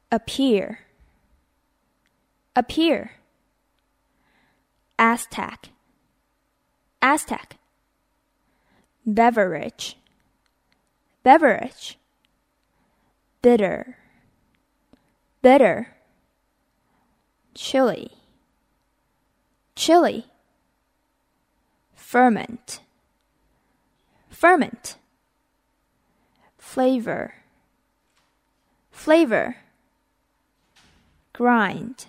appear, appear. Aztec, Aztec. Beverage, beverage. Bitter, bitter. Chili, chili. Ferment, ferment. Flavor, flavor. Grind,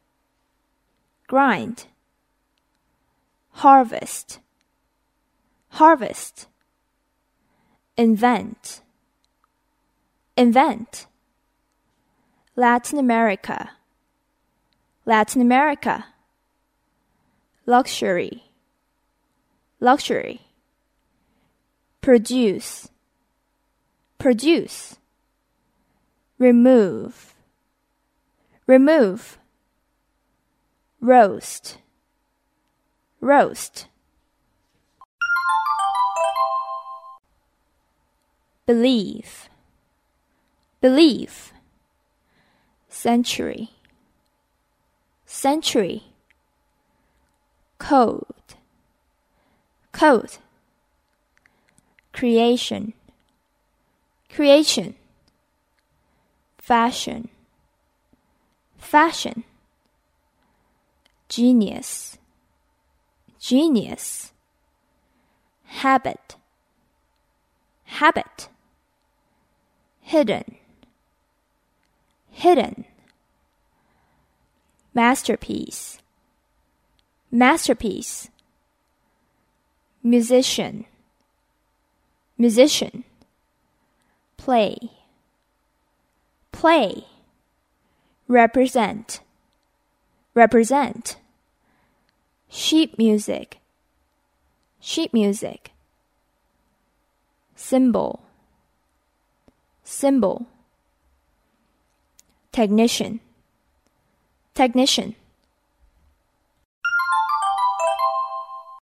grind. Harvest, harvest. Invent, invent. Latin America, Latin America. Luxury, luxury. Produce, produce. Remove, remove. Roast, roast. Believe, believe. Century, century. Code, code. Creation, creation. Fashion, fashion. Genius, genius. Habit, habit. Hidden, hidden. Masterpiece, masterpiece. Musician, musician. Play, play. Represent, represent. Sheet music, sheet music. Symbol, symbol. Technician, technician.